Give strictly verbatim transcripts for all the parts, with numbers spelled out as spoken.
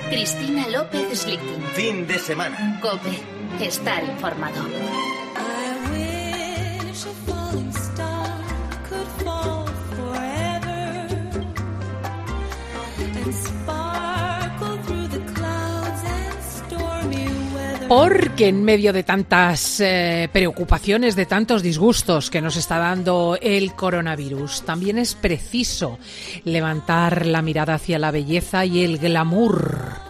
Cristina López Slichting. Fin de semana. COPE. Estar informado. Porque en medio de tantas eh, preocupaciones, de tantos disgustos que nos está dando el coronavirus, también es preciso levantar la mirada hacia la belleza y el glamour.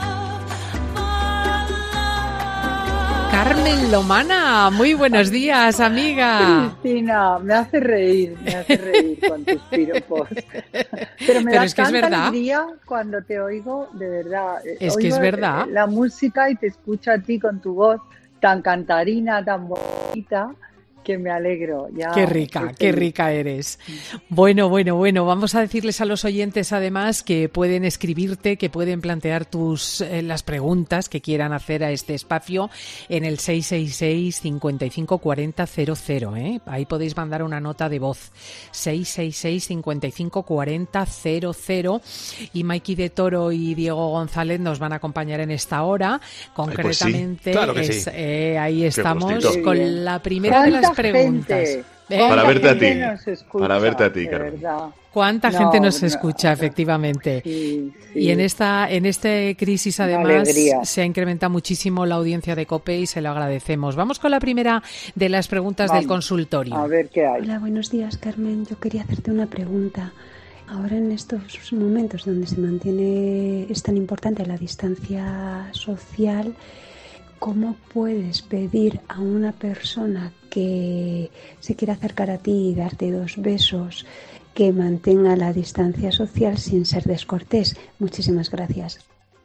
Carmen Lomana, muy buenos días, amiga. Cristina, me hace reír, me hace reír con tus piropos. Pero me Pero da es que es tanta verdad. alegría cuando te oigo, de verdad. Es Oigo que es verdad. La música y te escucho a ti con tu voz tan cantarina, tan bonita, que me alegro. Ya Qué rica, qué rica eres. Bueno, bueno, bueno, vamos a decirles a los oyentes además que pueden escribirte, que pueden plantear tus eh, las preguntas que quieran hacer a este espacio en el seis seis seis, cinco cinco cuatro cero cero cero, ¿eh? Ahí podéis mandar una nota de voz. seis seis seis, cinco cinco cuatro cero cero cero y Maiki de Toro y Diego González nos van a acompañar en esta hora. Concretamente, Ay, pues sí. Claro que es, sí. eh, ahí estamos gustito. con la primera de las preguntas. Gente, ¿Eh? Para verte a gente ti. nos escucha, Para verte a ti, de Carmen. verdad. ¿Cuánta No, gente nos no, escucha, no. efectivamente? Sí, sí. Y en esta en este crisis, Una además, alegría. se ha incrementado muchísimo la audiencia de COPE y se lo agradecemos. Vamos con la primera de las preguntas Vamos, del consultorio. A ver qué hay. Hola, buenos días, Carmen. Yo quería hacerte una pregunta. Ahora en estos momentos donde se mantiene, es tan importante la distancia social, ¿cómo puedes pedir a una persona que se quiera acercar a ti y darte dos besos que mantenga la distancia social sin ser descortés? Muchísimas gracias.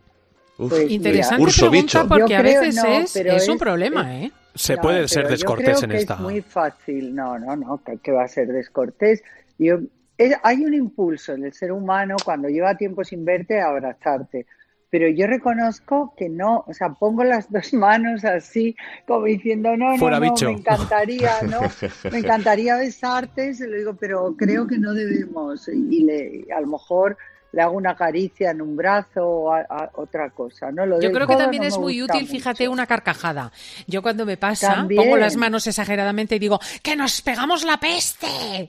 Uf, Pues, Interesante Urso pregunta bicho. porque Yo a creo, veces no, es, pero es un es- problema, ¿eh? Se No, puede ser pero descortés yo creo en que esta. Es muy fácil. No, no, no, que, que va a ser descortés. Yo, es- hay un impulso en el ser humano cuando lleva tiempo sin verte a abrazarte. Pero yo reconozco que no, o sea, pongo las dos manos así, como diciendo, no, no, Fuera no, bicho. me encantaría, ¿no? Me encantaría besarte, se lo digo, pero creo que no debemos. Y le, a lo mejor le hago una caricia en un brazo o a- a otra cosa, ¿no? Lo Yo del creo que codo también no es me muy gusta útil, fíjate, mucho. una carcajada. Yo cuando me pasa, También. pongo las manos exageradamente y digo, ¡que nos pegamos la peste!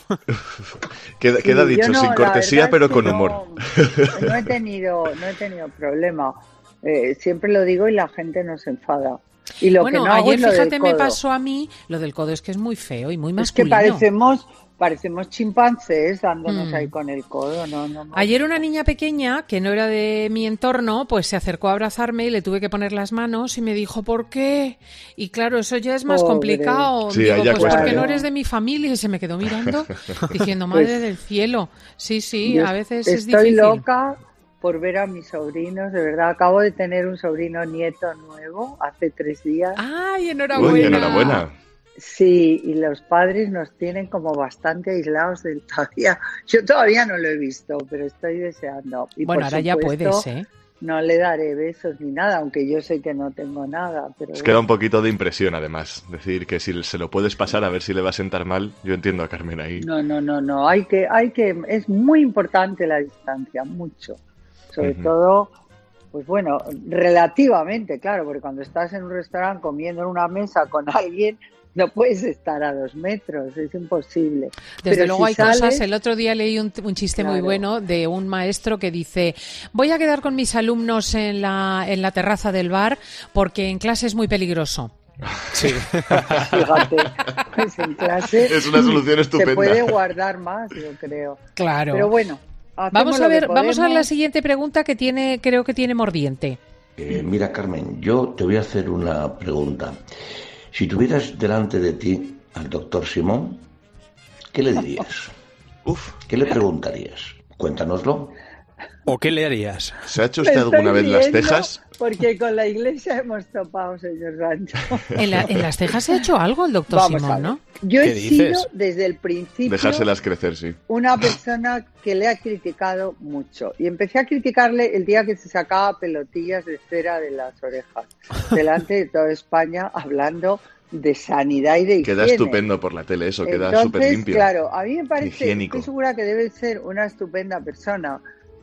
Queda, Sí, queda yo dicho, no, sin la cortesía, verdad pero es que con no- humor. No he tenido, no he tenido problema. Eh, siempre lo digo y la gente no se enfada. Y lo Bueno, que no hago ayer, es lo del fíjate, me codo. pasó a mí, lo del codo es que es muy feo y muy Es que masculino. parecemos, parecemos chimpancés dándonos Mm. ahí con el codo. No, no, no. Ayer una niña pequeña, que no era de mi entorno, pues se acercó a abrazarme y le tuve que poner las manos y me dijo, ¿por qué? Y claro, eso ya es más Pobre. complicado. Sí, Digo, allá pues cuesta, porque ¿eh? no eres de mi familia. Y se me quedó mirando diciendo, madre Pues, del cielo. Sí, sí, Yo a veces es estoy difícil. loca por ver a mis sobrinos, de verdad. Acabo de tener un sobrino nieto nuevo hace tres días. ¡Ay, enhorabuena! Uy, enhorabuena. Sí, y los padres nos tienen como bastante aislados del todavía. Yo todavía no lo he visto, pero estoy deseando. Y Bueno, por ahora ya supuesto, puedes, ¿eh? no le daré besos ni nada, aunque yo sé que no tengo nada. Pero Os bueno. queda un poquito de impresión, además. Decir que si se lo puedes pasar a ver si le va a sentar mal. Yo entiendo a Carmen ahí. No, no, no, no. Hay que, hay que, es muy importante la distancia, mucho. Sobre Ujú. todo, pues bueno, relativamente, claro, porque cuando estás en un restaurante comiendo en una mesa con alguien, no puedes estar a dos metros, es imposible. Desde Pero luego si hay sales, cosas. El otro día leí un, un chiste muy Claro. bueno de un maestro que dice, voy a quedar con mis alumnos en la, en la terraza del bar porque en clase es muy peligroso. Sí. Fíjate, pues en clase Es una solución se estupenda. puede guardar más, yo creo. Claro. Pero bueno, hacemos Vamos a lo que ver, vamos a ver la podemos. siguiente pregunta que tiene, creo que tiene mordiente. Eh, mira, Carmen, yo te voy a hacer una pregunta. Si tuvieras delante de ti al doctor Simón, ¿qué le dirías? Uf, ¿Qué le preguntarías? Cuéntanoslo. ¿O qué le harías? ¿se ha hecho Me usted estoy alguna vez las riendo cejas? Porque con la iglesia hemos topado, señor Sancho. En, la- en las cejas se ha hecho algo el doctor Vamos a Simón, ver. ¿no? Yo ¿Qué he sido dices? desde el principio Dejárselas crecer, sí. una persona que le ha criticado mucho. Y empecé a criticarle el día que se sacaba pelotillas de cera de las orejas, delante de toda España, hablando de sanidad y de higiene. Queda estupendo por la tele eso, queda Entonces, súper limpio. claro, a mí me parece, Higiénico. estoy segura que debe ser una estupenda persona,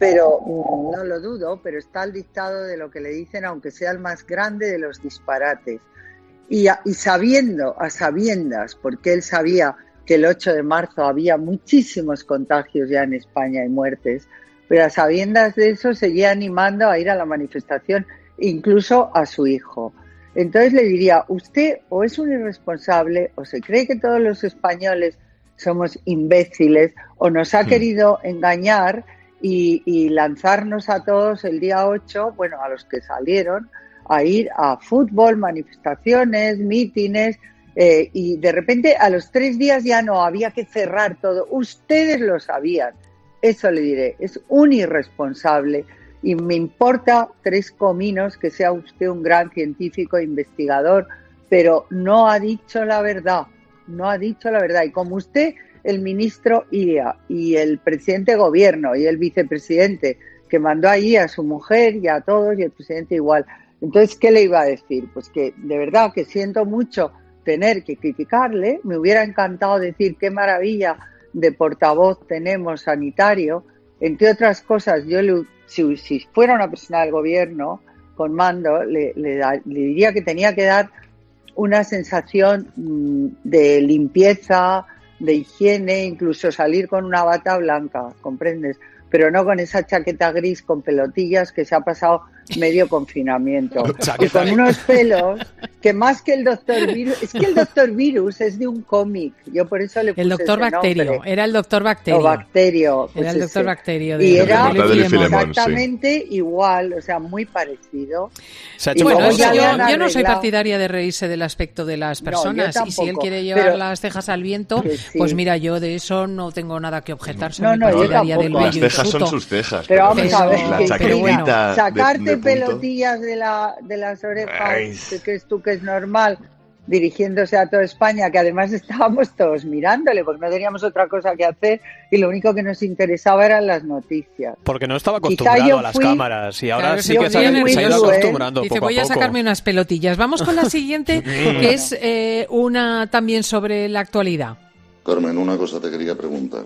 pero mm, no lo dudo, pero está al dictado de lo que le dicen, aunque sea el más grande de los disparates. Y, a, y sabiendo, a sabiendas, porque él sabía que el ocho de marzo había muchísimos contagios ya en España y muertes, pero a sabiendas de eso seguía animando a ir a la manifestación, incluso a su hijo. Entonces le diría, usted o es un irresponsable o se cree que todos los españoles somos imbéciles o nos ha querido engañar y, y lanzarnos a todos el día ocho, bueno, a los que salieron, a ir a fútbol, manifestaciones, mítines, eh, y de repente a los tres días ya no, había que cerrar todo. Ustedes lo sabían, eso le diré, es un irresponsable y me importa tres cominos que sea usted un gran científico e investigador, pero no ha dicho la verdad, no ha dicho la verdad. Y como usted, el ministro Iria y el presidente de gobierno y el vicepresidente que mandó allí a su mujer y a todos y el presidente igual. Entonces, ¿qué le iba a decir? Pues que de verdad que siento mucho tener que criticarle, me hubiera encantado decir qué maravilla de portavoz tenemos sanitario, entre otras cosas, yo le, si, si fuera una persona del gobierno con mando, le, le, da, le diría que tenía que dar una sensación mmm, de limpieza, de higiene, incluso salir con una bata blanca, ¿comprendes? Pero no con esa chaqueta gris con pelotillas que se ha pasado medio confinamiento. Y con unos pelos que más que el Doctor Virus, es que el Doctor Virus es de un cómic, yo por eso le puse el Doctor ese Bacterio, nombre. era el Doctor Bacterio. O Bacterio. Pues era el Doctor ese. Bacterio. De y era de Filemón, exactamente sí. igual, o sea, muy parecido. Se ha Y hecho Bueno, luego eso ya yo, le han yo no soy arreglado. partidaria de reírse del aspecto de las No, personas yo y si él tampoco, quiere llevar pero- las cejas al viento, Que sí. pues mira, yo de eso no tengo nada que objetar, soy No, muy no, yo partidaria del tampoco. Las vello cejas son hirsuto. sus cejas. Pero vamos Pero- a ver, la que- pero bueno, chaquetita de- sacarte de punto. pelotillas de, la, de las orejas, Ay. que crees tú que es normal, dirigiéndose a toda España, que además estábamos todos mirándole, porque no teníamos otra cosa que hacer y lo único que nos interesaba eran las noticias. Porque no estaba Quizá acostumbrado yo a las fui- cámaras y ahora Claro, sí yo que se fui ha, en el se ha ido menú, ¿eh? acostumbrando Dice, poco voy a a poco. sacarme unas pelotillas. Vamos con la siguiente, que es eh, una también sobre la actualidad. Carmen, una cosa te quería preguntar.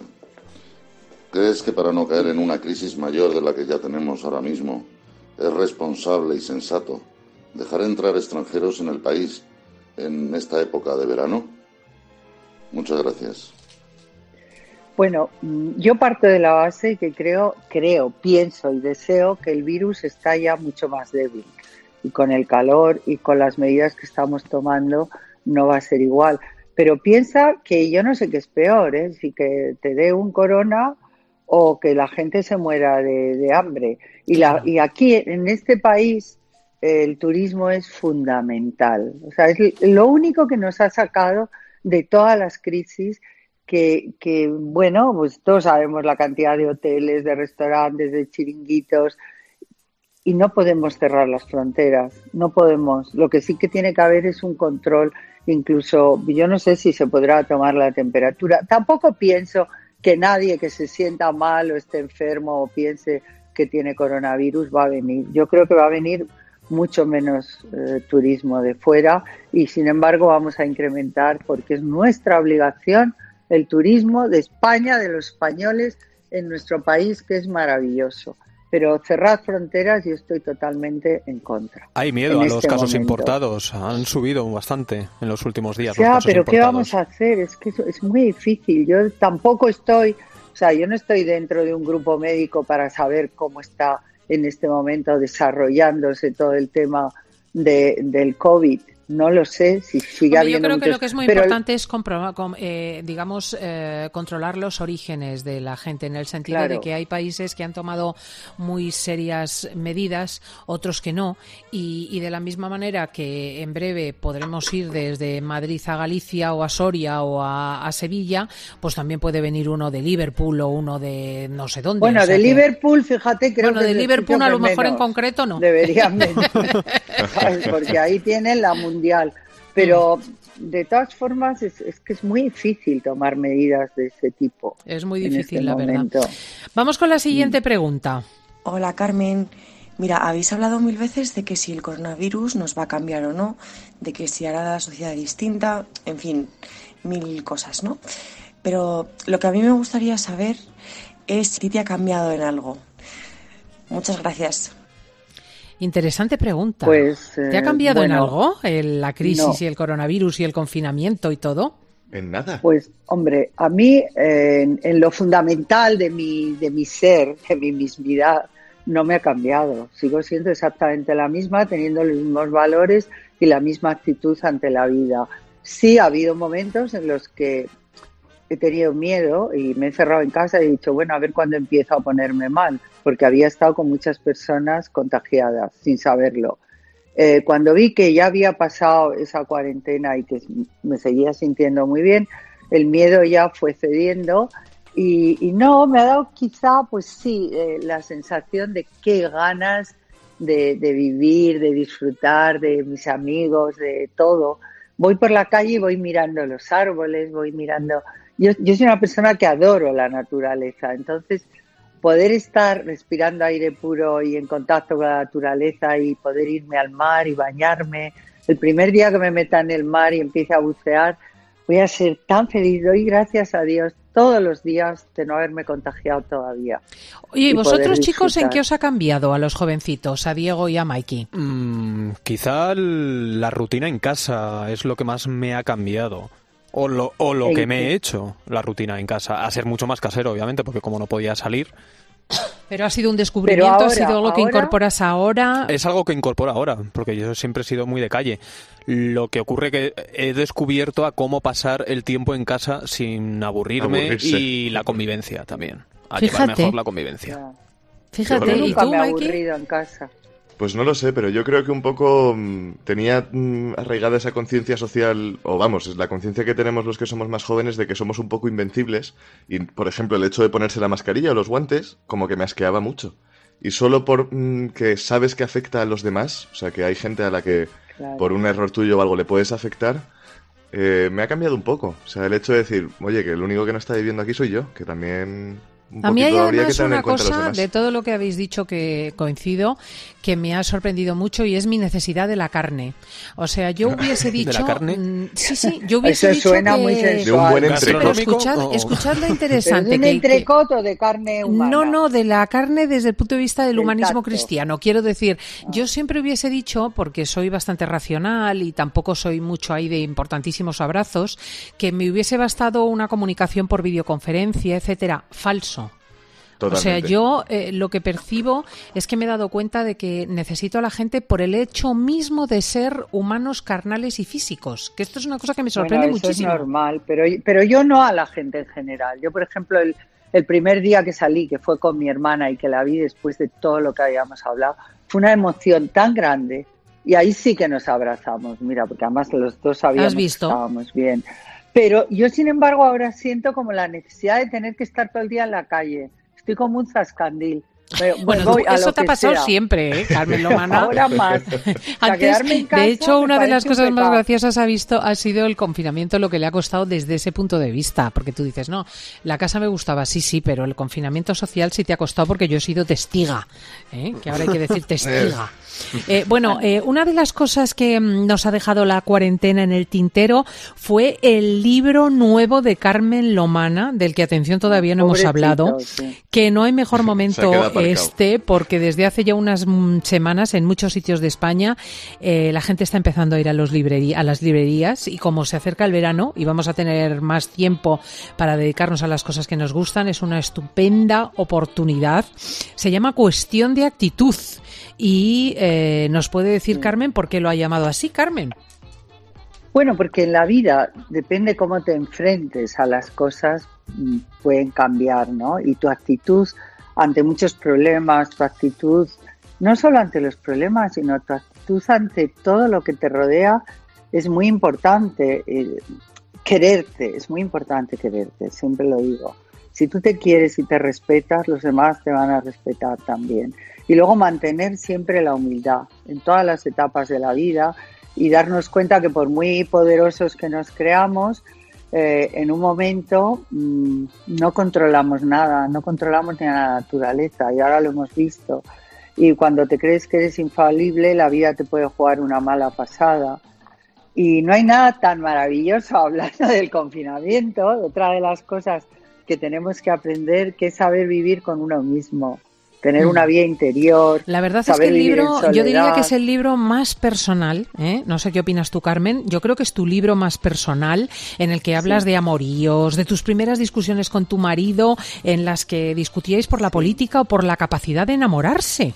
¿Crees que para no caer en una crisis mayor de la que ya tenemos ahora mismo, es responsable y sensato dejar entrar extranjeros en el país en esta época de verano? Muchas gracias. Bueno, mm, yo parto de la base que creo, creo, pienso y deseo que el virus está ya mucho más débil y con el calor y con las medidas que estamos tomando no va a ser igual. Pero piensa que yo no sé qué es peor, ¿eh? Si que te dé un corona o que la gente se muera de, de hambre. Y, la, y aquí, en este país, el turismo es fundamental. O sea, es lo único que nos ha sacado de todas las crisis que, que, bueno, pues todos sabemos la cantidad de hoteles, de restaurantes, de chiringuitos, y no podemos cerrar las fronteras, no podemos. Lo que sí que tiene que haber es un control, incluso, yo no sé si se podrá tomar la temperatura. Tampoco pienso que nadie que se sienta mal o esté enfermo o piense que tiene coronavirus va a venir. Yo creo que va a venir mucho menos eh, turismo de fuera y sin embargo vamos a incrementar porque es nuestra obligación el turismo de España, de los españoles en nuestro país, que es maravilloso. Pero cerrar fronteras yo estoy totalmente en contra. Hay miedo en a los este casos momento. importados. Han subido bastante en los últimos días. Ya, los casos pero ¿qué importados. vamos a hacer? Es que es muy difícil. Yo tampoco estoy, o sea, yo no estoy dentro de un grupo médico para saber cómo está en este momento desarrollándose todo el tema de, del COVID. No lo sé, si sigue Hombre, yo habiendo creo que muchos- lo que es muy pero- importante es comprobar, com- eh, digamos, eh, controlar los orígenes de la gente, en el sentido Claro. de que hay países que han tomado muy serias medidas, otros que no, y, y de la misma manera que en breve podremos ir desde Madrid a Galicia o a Soria o a, a Sevilla, pues también puede venir uno de Liverpool o uno de no sé dónde. Bueno, o sea de que- Liverpool, fíjate, creo Bueno, que de es el Liverpool sitio a que lo mejor en menos concreto no. deberían venir, ¿sabes? Porque ahí tienen la mundial. Pero de todas formas es, es que es muy difícil tomar medidas de ese tipo. Es muy en difícil, este la momento. verdad. Vamos con la siguiente pregunta. Hola Carmen, mira, habéis hablado mil veces de que si el coronavirus nos va a cambiar o no, de que si hará la sociedad distinta, en fin, mil cosas, ¿no? Pero lo que a mí me gustaría saber es si te ha cambiado en algo. Muchas gracias. Interesante pregunta. Pues, eh, ¿Te ha cambiado bueno, en algo el- la crisis no. y el coronavirus y el confinamiento y todo? En nada. Pues, hombre, a mí eh, en, en lo fundamental de mi, de mi ser, de mi mismidad, no me ha cambiado. Sigo siendo exactamente la misma, teniendo los mismos valores y la misma actitud ante la vida. Sí ha habido momentos en los que he tenido miedo y me he encerrado en casa y he dicho, bueno, a ver cuándo empiezo a ponerme mal, porque había estado con muchas personas contagiadas sin saberlo. Eh, cuando vi que ya había pasado esa cuarentena y que me seguía sintiendo muy bien, el miedo ya fue cediendo y, y no, me ha dado quizá, pues sí, eh, la sensación de qué ganas de, de vivir, de disfrutar, de mis amigos, de todo. Voy por la calle y voy mirando los árboles, voy mirando... Yo, yo soy una persona que adoro la naturaleza, entonces poder estar respirando aire puro y en contacto con la naturaleza y poder irme al mar y bañarme, el primer día que me meta en el mar y empiece a bucear, voy a ser tan feliz. Doy gracias a Dios todos los días de no haberme contagiado todavía. Oye, ¿y vosotros, chicos, en disfrutar. qué os ha cambiado a los jovencitos, a Diego y a Mikey? Mm, quizá el- la rutina en casa es lo que más me ha cambiado. O lo, o lo que me he hecho, la rutina en casa. A ser mucho más casero, obviamente, porque como no podía salir... Pero ha sido un descubrimiento, ahora, ha sido algo que ahora- incorporas ahora. Es algo que incorporo ahora, porque yo siempre he sido muy de calle. Lo que ocurre que he descubierto a cómo pasar el tiempo en casa sin aburrirme Aburrirse. y la convivencia también. A llevar Fíjate. mejor la convivencia. Fíjate, Yo ¿y Nunca tú, me he Mikey? aburrido en casa. Pues no lo sé, pero yo creo que un poco mm, tenía mm, arraigada esa conciencia social, o vamos, es la conciencia que tenemos los que somos más jóvenes de que somos un poco invencibles. Y, por ejemplo, el hecho de ponerse la mascarilla o los guantes, como que me asqueaba mucho. Y solo por mm, que sabes que afecta a los demás, o sea, que hay gente a la que Claro. por un error tuyo o algo le puedes afectar, eh, me ha cambiado un poco. O sea, el hecho de decir, oye, que el único que no está viviendo aquí soy yo, que también... Un A mí hay poquito habría que además tener en una cuenta a los cosa demás. de todo lo que habéis dicho que coincido, que me ha sorprendido mucho y es mi necesidad de la carne. O sea, yo hubiese ¿De la dicho... carne? mm, Sí, sí, yo hubiese Eso dicho suena que... muy sensual. De un buen Pero entrecot. escuchad, ¿O- escuchad lo Pero interesante. de un que- que- entrecot o de carne humana. No, no, de la carne desde el punto de vista del Del humanismo tacto. cristiano. Quiero decir, yo siempre hubiese dicho, porque soy bastante racional y tampoco soy mucho ahí de importantísimos abrazos, que me hubiese bastado una comunicación por videoconferencia, etcétera. Falso. O sea, Totalmente. yo eh, lo que percibo es que me he dado cuenta de que necesito a la gente por el hecho mismo de ser humanos carnales y físicos. Que esto es una cosa que me sorprende Bueno, eso muchísimo. es normal, pero, pero yo no a la gente en general. Yo, por ejemplo, el, el primer día que salí, que fue con mi hermana y que la vi después de todo lo que habíamos hablado, fue una emoción tan grande. Y ahí sí que nos abrazamos, mira, porque además los dos sabíamos ¿Has visto? que estábamos bien. Pero yo, sin embargo, ahora siento como la necesidad de tener que estar todo el día en la calle. Estoy como un zascandil. Pero, Bueno, voy tú- a eso lo te ha que pasado sea. siempre, ¿eh, Carmen Lomana? Ahora más. O sea, Antes, quedarme en casa de hecho, me una de las parece un cosas más pecado. graciosas ha visto ha sido el confinamiento, lo que le ha costado desde ese punto de vista, porque tú dices, no, la casa me gustaba, sí, sí, pero el confinamiento social sí te ha costado porque yo he sido testiga, ¿eh? Que ahora hay que decir testiga. Eh, bueno, eh, una de las cosas que mm, nos ha dejado la cuarentena en el tintero fue el libro nuevo de Carmen Lomana, del que, atención, todavía no hemos Pobrecito, hablado, sí. que no hay mejor Se ha momento quedado aparcado. este, porque desde hace ya unas mm, semanas en muchos sitios de España eh, la gente está empezando a ir a, los librerí- a las librerías, y como se acerca el verano y vamos a tener más tiempo para dedicarnos a las cosas que nos gustan, es una estupenda oportunidad. Se llama Cuestión de Actitud y eh, nos puede decir, Carmen, por qué lo ha llamado así, Carmen. Bueno, porque en la vida depende cómo te enfrentes a las cosas, mm, pueden cambiar, ¿no? Y tu actitud ante muchos problemas, tu actitud no solo ante los problemas, sino tu actitud ante todo lo que te rodea es muy importante. Eh, quererte, es muy importante quererte, siempre lo digo. Si tú te quieres y te respetas, los demás te van a respetar también. Y luego mantener siempre la humildad en todas las etapas de la vida y darnos cuenta que por muy poderosos que nos creamos, eh, en un momento mmm, no controlamos nada, no controlamos ni a la naturaleza, y ahora lo hemos visto. Y cuando te crees que eres infalible, la vida te puede jugar una mala pasada. Y no hay nada tan maravilloso, hablando del confinamiento, otra de las cosas que tenemos que aprender, que es saber vivir con uno mismo. tener una vida interior. La verdad es que el libro, yo diría que es el libro más personal, ¿eh? No sé qué opinas tú, Carmen. Yo creo que es tu libro más personal, en el que hablas sí. de amoríos, de tus primeras discusiones con tu marido, en las que discutíais por la sí. política o por la capacidad de enamorarse.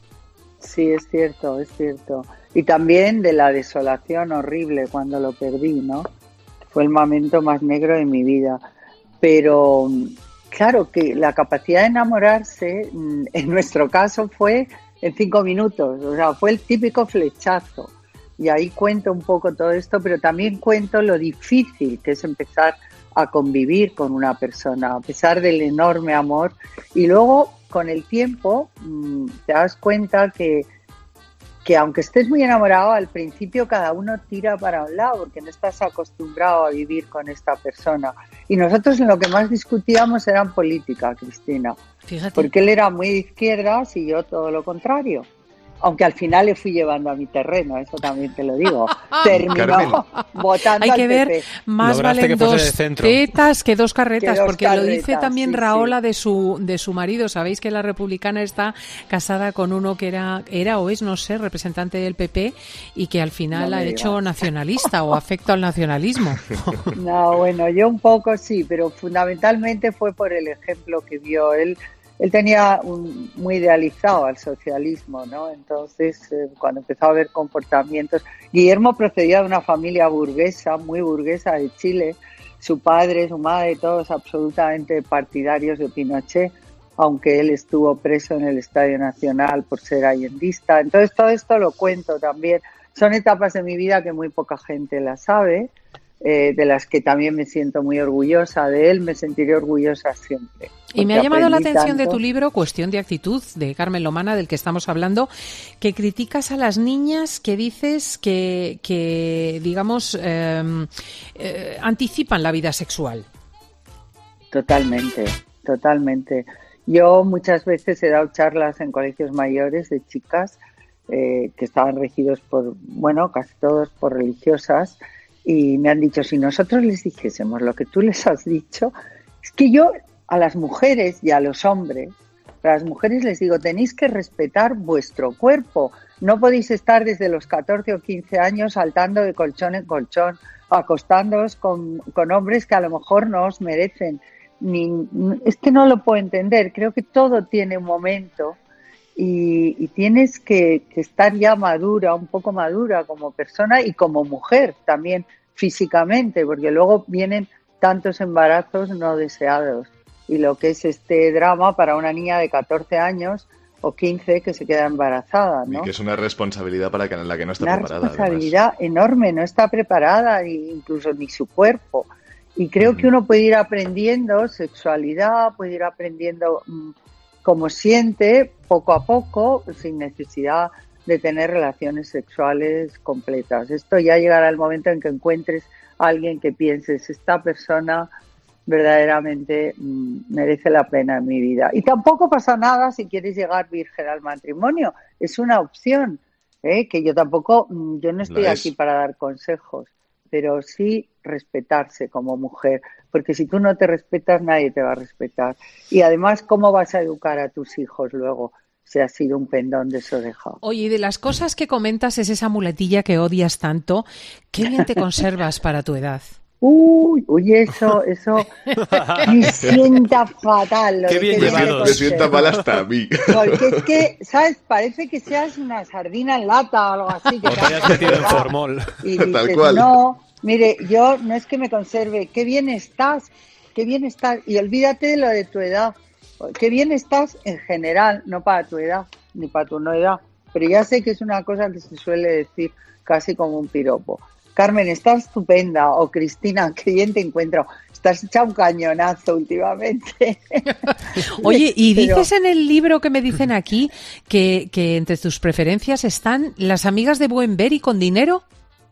Sí, es cierto, es cierto. Y también de la desolación horrible cuando lo perdí, ¿no? Fue el momento más negro de mi vida. Pero claro que la capacidad de enamorarse, en nuestro caso, fue en cinco minutos. O sea, fue el típico flechazo. Y ahí cuento un poco todo esto, pero también cuento lo difícil que es empezar a convivir con una persona, a pesar del enorme amor. Y luego, con el tiempo, te das cuenta que, que aunque estés muy enamorado, al principio cada uno tira para un lado, porque no estás acostumbrado a vivir con esta persona. Y nosotros en lo que más discutíamos era en política, Cristina. Fíjate. Porque él era muy de izquierdas y yo todo lo contrario. Aunque al final le fui llevando a mi terreno, eso también te lo digo. Terminó Carmen. votando Hay al que P P. ver, más Lograste valen que fuese dos de centro. tetas que dos carretas, Que dos porque carretas, lo dice también sí, Raola sí. de su de su marido. Sabéis que la republicana está casada con uno que era era o es, no sé, representante del P P y que al final No ha me hecho digas. nacionalista o afecto al nacionalismo. No, bueno, yo un poco sí, pero fundamentalmente fue por el ejemplo que vio él. Él tenía un, muy idealizado al socialismo, ¿no? Entonces, eh, cuando empezó a ver comportamientos... Guillermo procedía de una familia burguesa, muy burguesa de Chile. Su padre, su madre, todos absolutamente partidarios de Pinochet, aunque él estuvo preso en el Estadio Nacional por ser allendista. Entonces, todo esto lo cuento también. Son etapas de mi vida que muy poca gente la sabe, eh, de las que también me siento muy orgullosa. De él me sentiré orgullosa siempre. Y me ha llamado la atención tanto. de tu libro, Cuestión de actitud, de Carmen Lomana, del que estamos hablando, que criticas a las niñas que dices que, que digamos, eh, eh, anticipan la vida sexual. Totalmente, totalmente. Yo muchas veces he dado charlas en colegios mayores de chicas eh, que estaban regidos por, bueno, casi todos por religiosas, y me han dicho, si nosotros les dijésemos lo que tú les has dicho, es que yo a las mujeres y a los hombres, a las mujeres les digo, tenéis que respetar vuestro cuerpo. No podéis estar desde los catorce o quince años saltando de colchón en colchón, acostándoos con, con hombres que a lo mejor no os merecen. Ni, es que no lo puedo entender. Creo que todo tiene un momento y, y tienes que, que estar ya madura, un poco madura como persona y como mujer también físicamente, porque luego vienen tantos embarazos no deseados. Y lo que es este drama para una niña de catorce años o quince que se queda embarazada, ¿no? Y que es una responsabilidad para que, la que no está una preparada. Una responsabilidad además. enorme, no está preparada, incluso ni su cuerpo. Y creo uh-huh. que uno puede ir aprendiendo sexualidad, puede ir aprendiendo mmm, cómo siente, poco a poco, sin necesidad de tener relaciones sexuales completas. Esto ya llegará el momento en que encuentres a alguien que pienses, esta persona verdaderamente mmm, merece la pena en mi vida. Y tampoco pasa nada si quieres llegar virgen al matrimonio, es una opción, ¿eh? Que yo tampoco, mmm, yo no estoy aquí para dar consejos, pero sí respetarse como mujer, porque si tú no te respetas nadie te va a respetar. Y además, ¿cómo vas a educar a tus hijos luego si has sido un pendón de oreja? Oye, y de las cosas que comentas es esa muletilla que odias tanto, ¿qué bien te conservas para tu edad? Uy, uy, eso, eso me sienta fatal. Lo Qué bien que llevado. Me sienta mal hasta a mí. Porque es que, ¿sabes? Parece que seas una sardina en lata o algo así. Que o te hayas metido en formol. Y dices, tal cual. No, mire, yo no es que me conserve, qué bien estás, qué bien estás. Y olvídate de lo de tu edad. Qué bien estás en general, no para tu edad, ni para tu no edad. Pero ya sé que es una cosa que se suele decir casi como un piropo. Carmen, estás estupenda, o Cristina, qué bien te encuentro. Estás hecha un cañonazo últimamente. Oye, y Pero... dices en el libro que me dicen aquí que, que entre tus preferencias están las amigas de buen ver y con dinero.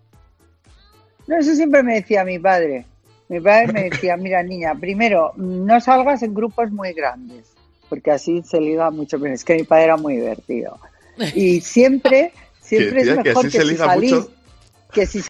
No, eso siempre me decía mi padre. Mi padre me decía, mira niña, primero, no salgas en grupos muy grandes, porque así se liga mucho menos. Es que mi padre era muy divertido. Y siempre, siempre que, tía, es mejor que, que, que si liga salís... mucho. que si